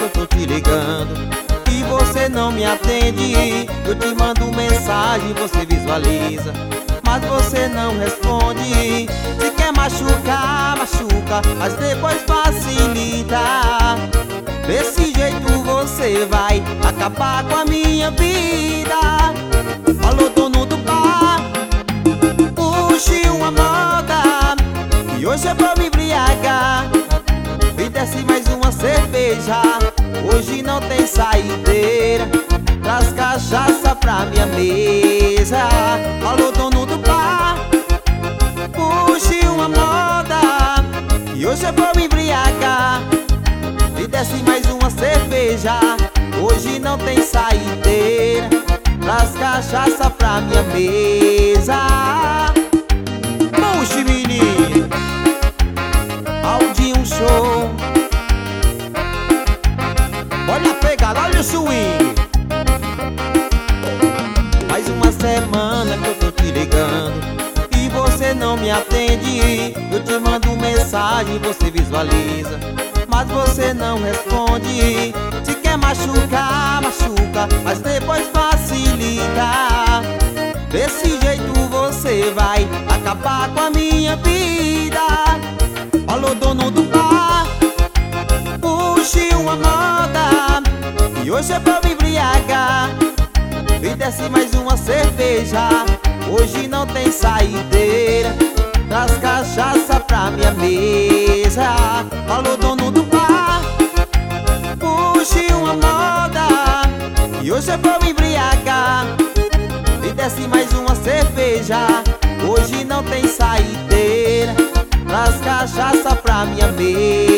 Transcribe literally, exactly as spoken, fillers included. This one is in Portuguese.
tô te ligando e você não me atende. Eu te mando mensagem, você visualiza, mas você não responde. Se quer machucar, machuca, mas depois facilita. Desse jeito você vai acabar com a minha vida. Alô, dono do bar, puxe uma moda e hoje é pra me embriagar. Me desce mais uma cerveja, hoje não tem saideira. Traz cachaça pra minha mesa. Alô, dono do bar, puxe uma moda e hoje é pra me embriagar. Me desce mais uma cerveja, hoje não tem saideira. Traz cachaça pra minha mesa. Puxe, menino, Aldinho Show. Olha a pegada, olha o swing. Mais uma semana que eu tô te ligando e você não me atende. Eu te mando mensagem, você visualiza, mas você não responde. Se quer machucar, machuca, mas depois facilita. Desse jeito você vai acabar com a minha vida. Alô, dono do bar, puxe uma moda e hoje é pra me embriagar. Me desce mais uma cerveja, hoje não tem saideira. Traz cachaça pra minha mesa. Alô, dono do bar, puxe uma moda e hoje é pra me embriagar. Me desce mais uma cerveja, hoje não tem saideira. Traz cachaça pra minha mesa.